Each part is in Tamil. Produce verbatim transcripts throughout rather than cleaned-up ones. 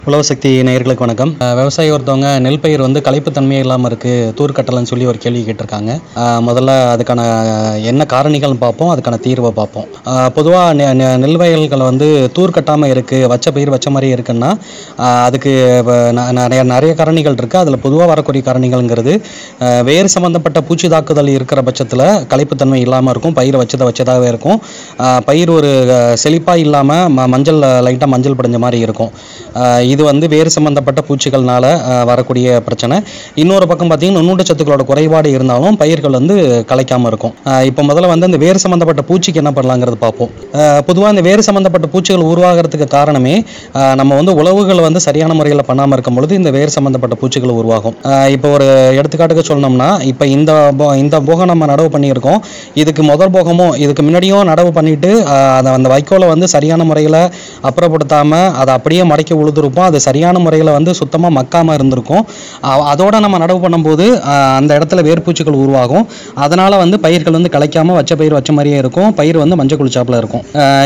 உழவு சக்தி நேயர்களுக்கு வணக்கம். விவசாயி ஒருத்தவங்க நெல் பயிர் வந்து களைப்புத்தன்மையே இல்லாமல் இருக்குது, தூர் கட்டலைன்னு சொல்லி ஒரு கேள்வி கேட்டிருக்காங்க. முதல்ல அதுக்கான என்ன காரணிகள்னு பார்ப்போம், அதுக்கான தீர்வை பார்ப்போம். பொதுவாக நெல் வயல்கள் வந்து தூர் கட்டாமல் இருக்குது, வச்ச பயிர் வச்ச மாதிரி இருக்குன்னா அதுக்கு நிறைய நிறைய காரணிகள் இருக்குது. அதில் பொதுவாக வரக்கூடிய காரணிகள்ங்கிறது வேறு சம்மந்தப்பட்ட பூச்சி தாக்குதல் இருக்கிற பட்சத்தில் களைப்புத்தன்மை இல்லாமல் இருக்கும், பயிர் வச்சதை வச்சதாகவே இருக்கும். பயிர் ஒரு செழிப்பாக இல்லாமல் ம மஞ்சள் லைட்டாக மஞ்சள் படிஞ்ச மாதிரி இருக்கும். இது வந்து வேறு சம்மந்தப்பட்ட பூச்சிகள்னால வரக்கூடிய பிரச்சனை. இன்னொரு பக்கம் பார்த்தீங்கன்னா நுண்ணூட்ட சத்துக்களோட குறைபாடு இருந்தாலும் பயிர்கள் வந்து களைக்காமல் இருக்கும். இப்போ முதல்ல வந்து அந்த வேறு சம்மந்தப்பட்ட பூச்சிக்கு என்ன பண்ணலாங்கிறது பார்ப்போம். பொதுவாக இந்த வேறு சம்மந்தப்பட்ட பூச்சிகள் உருவாகிறதுக்கு காரணமே நம்ம வந்து உழவுகள் வந்து சரியான முறையில் பண்ணாமல் இருக்கும் பொழுது இந்த வேறு சம்மந்தப்பட்ட பூச்சிகள் உருவாகும். இப்போ ஒரு எடுத்துக்காட்டுக்கு சொல்லணும்னா, இப்போ இந்த இந்த போகம் நம்ம நடவு பண்ணியிருக்கோம், இதுக்கு முதல் போகமும் இதுக்கு முன்னாடியும் நடவு பண்ணிட்டு அதை அந்த வைக்கோலை வந்து சரியான முறையில் அப்புறப்படுத்தாமல் அதை அப்படியே மடக்கி உழுதுருப்போம். அது சரியான முறையில் வந்து சுத்தமாக மக்காமல் இருந்திருக்கும். அதோட நம்ம நடவு பண்ணும்போது அந்த இடத்துல வேர்பூச்சிகள் உருவாகும். அதனால் வந்து பயிர்கள் வந்து களைக்காமல் வச்ச பயிர் வச்ச மாதிரியே இருக்கும், பயிர் வந்து மஞ்சள் குளிச்சாப்பில் இருக்கும்.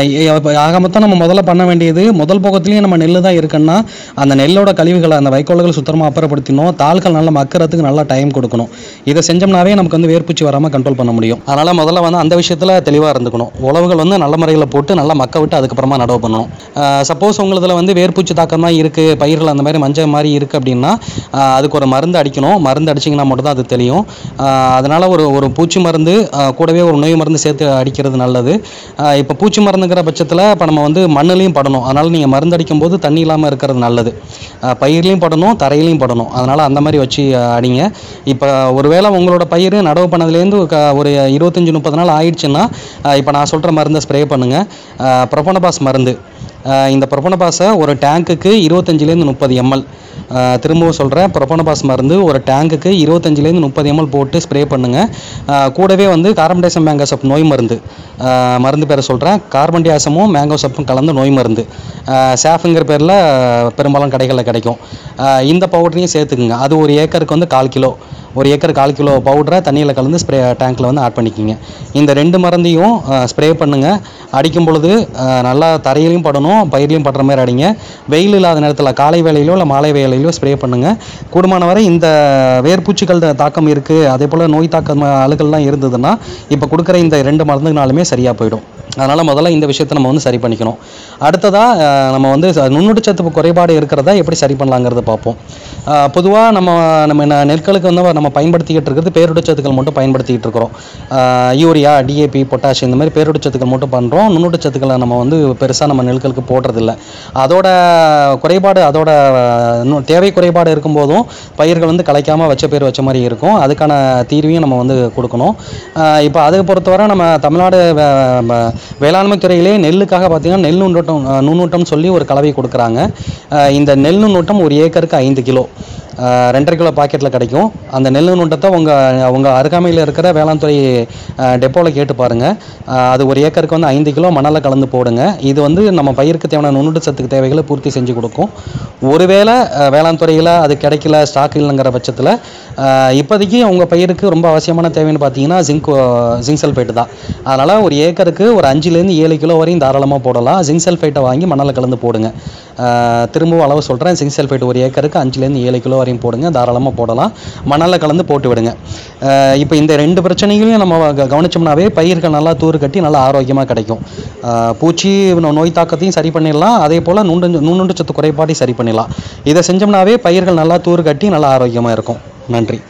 ஆக மொத்தம் நம்ம முதல்ல பண்ண வேண்டியது, முதல் போகத்துலேயும் நம்ம நெல் தான் இருக்குன்னா அந்த நெல்லோட கழிவுகளை அந்த வைக்கோல்கள் சுத்தமாக அப்புறப்படுத்தினோம், தாள்கள் நல்லா மக்கிறதுக்கு நல்லா டைம் கொடுக்கணும். இதை செஞ்சோம்னாவே நமக்கு வந்து வேர்பூச்சி வராமல் கண்ட்ரோல் பண்ண முடியும். அதனால் முதல்ல வந்து அந்த விஷயத்தில் தெளிவாக இருந்துக்கணும். உழவுகள் வந்து நல்ல முறையில் போட்டு நல்லா மக்க விட்டு அதுக்கப்புறமா நடவு பண்ணணும். சப்போஸ் உங்களதில் வந்து வேர்பூச்சி தாக்கம் தான் இருக்குது, பயிர்கள் அந்த மாதிரி மஞ்சள் மாதிரி இருக்குது அப்படின்னா அதுக்கு ஒரு மருந்து அடிக்கணும். மருந்து அடிச்சிங்கன்னா மட்டும் தான் அது தெரியும். அதனால் ஒரு ஒரு பூச்சி மருந்து கூடவே ஒரு நோய் மருந்து சேர்த்து அடிக்கிறது நல்லது. இப்போ பூச்சி மருந்துங்கிற பட்சத்தில் இப்போ நம்ம வந்து மண்ணுலையும் படணும். அதனால் நீங்கள் மருந்து அடிக்கும் போது தண்ணி இல்லாமல் இருக்கிறது நல்லது. பயிர்லையும் படணும், தரையிலையும் படணும். அதனால் அந்த மாதிரி வச்சு அடிங்க. இப்போ ஒருவேளை உங்களோட பயிர் நடவு பண்ணதுலேருந்து ஒரு இருபத்தஞ்சி முப்பது நாள் ஆயிடுச்சுன்னா இப்போ நான் சொல்கிற மருந்தை ஸ்ப்ரே பண்ணுங்கள். ப்ரொபனபாஸ் மருந்து, இந்த ப்ரொபனபாஸை ஒரு டேங்க்குக்கு இருபத்தஞ்சிலேருந்து முப்பது எம்எல், திரும்பவும் சொல்கிறேன், ப்ரொபனபாஸ் மருந்து ஒரு டேங்குக்கு இருபத்தஞ்சிலேருந்து முப்பது எம்எல் போட்டு ஸ்ப்ரே பண்ணுங்கள். கூடவே வந்து கார்பன் டை ஆக்சைடு மேங்கோசப் நோய் மருந்து, மருந்து பேரை சொல்கிறேன், கார்பன் டை ஆக்சைடும் மேங்கோசப்பும் கலந்து நோய் மருந்து, சேஃபுங்கிற பேரில் பெரும்பாலும் கடைகளில் கிடைக்கும். இந்த பவுடரையும் சேர்த்துக்குங்க. அது ஒரு ஏக்கருக்கு வந்து கால் கிலோ ஒரு ஏக்கர் கால் கிலோ பவுடரை தண்ணியில் கலந்து ஸ்ப்ரே டேங்க்கில் வந்து ஆட் பண்ணிக்கிங்க. இந்த ரெண்டு மருந்தையும் ஸ்ப்ரே பண்ணுங்கள். அடிக்கும் பொழுது நல்லா தரையிலையும் படணும், பயிர்லையும் படுற மாதிரி அடிங்க. வெயில் இல்லாத நேரத்தில் காலை வேலையிலோ இல்லை மாலை வேலையிலோ ஸ்ப்ரே பண்ணுங்கள். கூடுமான வரை இந்த வேர்பூச்சிகள் தாக்கம் இருக்குது, அதே போல் நோய் தாக்கம் அழுகள்லாம் இருந்ததுன்னா இப்போ கொடுக்குற இந்த ரெண்டு மருந்துனாலுமே சரியாக போயிடும். அதனால் முதல்ல இந்த விஷயத்தை நம்ம வந்து சரி பண்ணிக்கணும். அடுத்ததாக நம்ம வந்து நுண்ணூட்டச்சத்து குறைபாடு இருக்கிறத எப்படி சரி பண்ணலாங்கிறத பார்ப்போம். பொதுவாக நம்ம நம்ம நெற்களுக்கு வந்து நம்ம பயன்படுத்திக்கிட்டு இருக்கிறது பேரூட்டச்சத்துக்கள் மட்டும் பயன்படுத்திக்கிட்டு இருக்கிறோம். யூரியா, டிஏபி, பொட்டாஷ் இந்த மாதிரி பேரூட்டச்சத்துக்கள் மட்டும் பண்ணுறோம். நுண்ணூட்டச்சத்துக்களை நம்ம வந்து பெருசாக நம்ம நெற்களுக்கு போடுறதில்ல. அதோட குறைபாடு, அதோட தேவை குறைபாடு இருக்கும்போதும் பயிர்கள் வந்து களைக்காமல் வச்ச பயிர் வச்ச மாதிரி இருக்கும். அதுக்கான தீர்வையும் நம்ம வந்து கொடுக்கணும். இப்போ அதை பொறுத்தவரை நம்ம தமிழ்நாடு வேளாண்மை துறையிலே நெல்லுக்காக பார்த்தீங்கன்னா நெல் நுண்ணூட்டம் நுண்ணூட்டம் சொல்லி ஒரு கலவை கொடுக்குறாங்க. இந்த நெல் நுண்ணூட்டம் ஒரு ஏக்கருக்கு ஐந்து கிலோ ரெண்டரை கிலோ பாக்கெட்டில் கிடைக்கும். அந்த நெல் நுண்ணூட்டத்தை உங்கள் உங்கள் அருகாமையில் இருக்கிற வேளாண் துறை டெப்போவில் கேட்டு பாருங்கள். அது ஒரு ஏக்கருக்கு வந்து ஐந்து கிலோ மணலில் கலந்து போடுங்க. இது வந்து நம்ம பயிருக்கு தேவையான நுண்ணூட்டச்சத்துக்கு தேவைகளை பூர்த்தி செஞ்சு கொடுக்கும். ஒருவேளை வேளாண் துறையில் அது கிடைக்கல, ஸ்டாக் இல்லைங்கிற பட்சத்தில் இப்போதைக்கு உங்கள் பயிருக்கு ரொம்ப அவசியமான தேவைன்னு பார்த்தீங்கன்னா ஜிங்க் ஜிங்க் சல்ஃபேட்டு தான். அதனால் ஒரு ஏக்கருக்கு ஒரு அஞ்சுலேருந்து ஏழு கிலோ வரையும் தாராளமாக போடலாம். ஜிங்க் சல்ஃபேட்டை வாங்கி மணலில் கலந்து போடுங்க. திரும்பவும் அளவு சொல்கிறேன், ஜிங்க் சல்ஃபேட் ஒரு ஏக்கருக்கு அஞ்சுலேருந்து ஏழு கிலோ வரையும் போடுங்க, தாராளமாக போடலாம். மணலில் கலந்து போட்டு விடுங்க. இப்போ இந்த ரெண்டு பிரச்சனைகளையும் நம்ம கவனிச்சோம்னாவே பயிர்கள் நல்லா தூர் கட்டி நல்லா ஆரோக்கியமாக கிடைக்கும். பூச்சி நோய் தாக்கத்தையும் சரி பண்ணிடலாம், அதே போல் நுண்டு நுண்ணுண்டச்சத்து குறைபாட்டையும் சரி பண்ணிடலாம். இதை செஞ்சோம்னாவே பயிர்கள் நல்லா தூர் கட்டி நல்லா ஆரோக்கியமாக இருக்கும். நன்றி.